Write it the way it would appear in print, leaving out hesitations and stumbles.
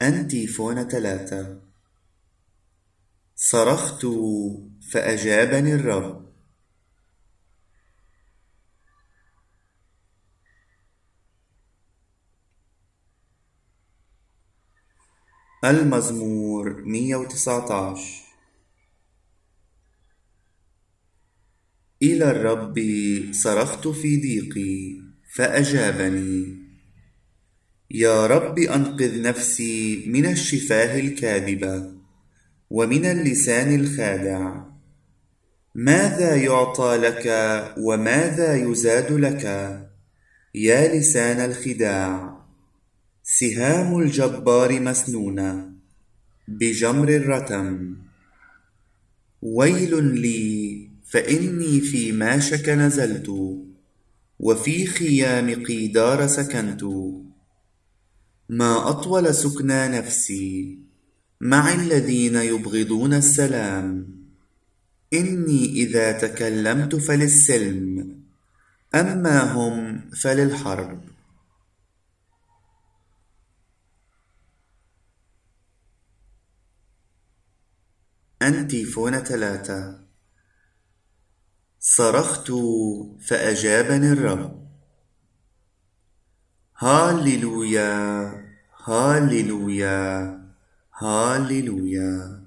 أنتيفون 3. صرخت فأجابني الرب. المزمور 119. إلى الرب صرخت في ضيقي فأجابني. يا رب أنقذ نفسي من الشفاه الكاذبة ومن اللسان الخادع. ماذا يعطى لك وماذا يزاد لك يا لسان الخداع؟ سهام الجبار مسنونة بجمر الرتم. ويل لي فإني في ماشك نزلت وفي خيام قيدار سكنت. ما أطول سكنى نفسي مع الذين يبغضون السلام. إني إذا تكلمت فللسلم أما هم فللحرب. أنتيفون 3. صرخت فأجابني الرب. هاليلويا هاليلويا هاليلويا.